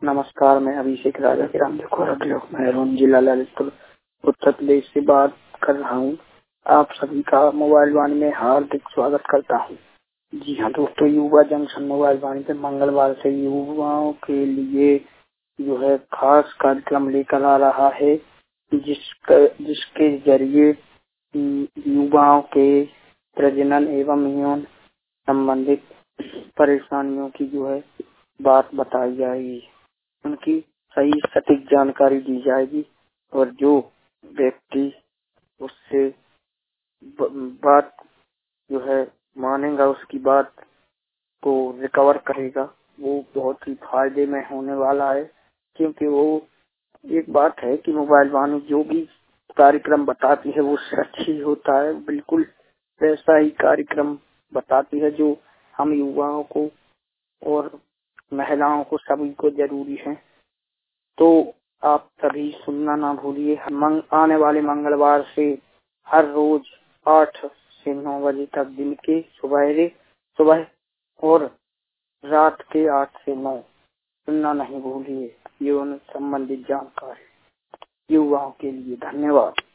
नमस्कार, मैं अभिषेक राजा के महरून जिला ललितपुर उत्तर प्रदेश से बात कर रहा हूँ। आप सभी का मोबाइल वाणी में हार्दिक स्वागत करता हूँ। जी हाँ दोस्तों, युवा जंक्शन मोबाइल वाणी पे मंगलवार से युवाओं के लिए जो है खास कार्यक्रम लेकर आ रहा है, जिसके जरिए युवाओं के प्रजनन एवं यौन संबंधित परेशानियों की जो है बात बताई जाएगी, उनकी सही सटीक जानकारी दी जाएगी और जो व्यक्ति उससे बात जो है मानेगा, उसकी बात को रिकवर करेगा, वो बहुत ही फायदे में होने वाला है। क्योंकि वो एक बात है कि मोबाइल वाणी जो भी कार्यक्रम बताती है वो सच ही होता है, बिल्कुल वैसा ही कार्यक्रम बताती है जो हम युवाओं को और महिलाओं को सभी को जरूरी है। तो आप सभी सुनना ना भूलिए। आने वाले मंगलवार से हर रोज 8 से 9 बजे तक, दिन के सुबह और रात के 8 से 9 सुनना नहीं भूलिए। यौन संबंधित जानकारी युवाओं के लिए। धन्यवाद।